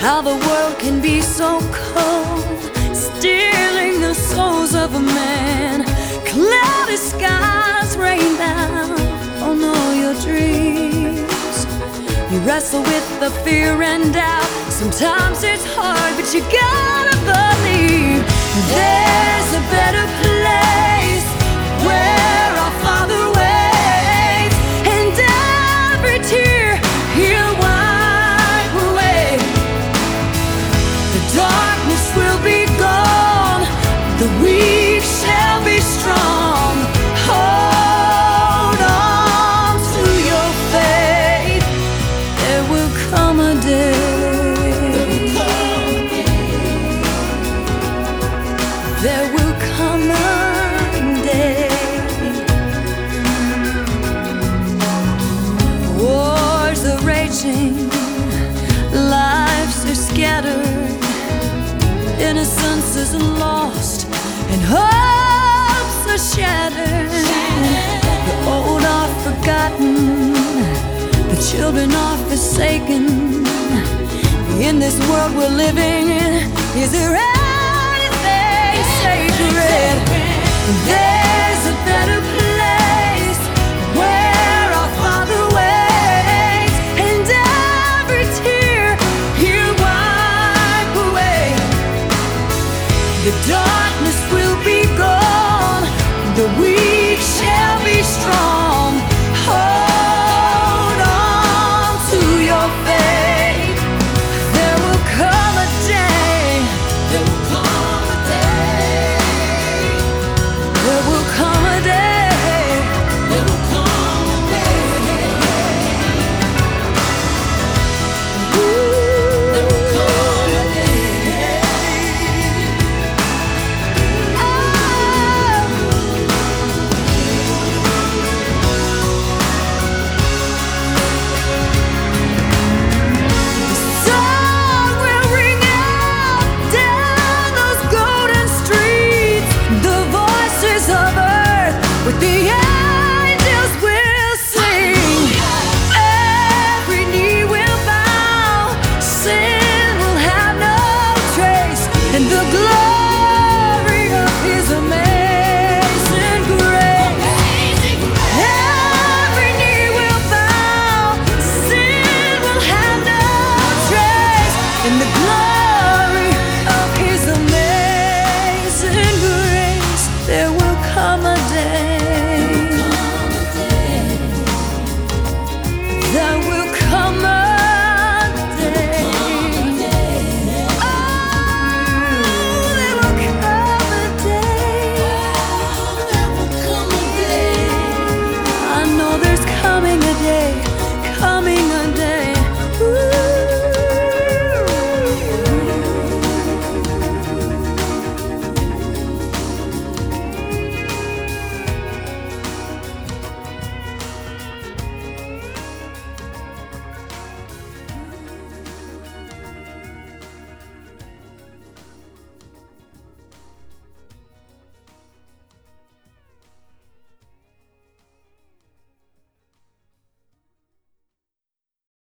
how the world can be so cold, stealing the souls of a man. Cloudy skies rain down on all your dreams. You wrestle with the fear and doubt. Sometimes it's hard, but you gotta believe there's a better place where our Father waits, and every tear He'll wipe away. The darkness will be gone, the weak shall be strong. Hold on to your faith, there will come a day. There will come a day. Wars are raging, lives are scattered, innocence is lost, and hopes are shattered. The old are forgotten, the children are forsaken. In this world we're living in, is there anything sacred? There's a better place.